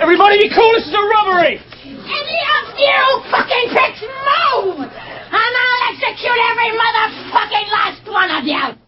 Everybody be cool, this is a robbery! Any of you fucking pricks move! And I'll execute every motherfucking last one of you!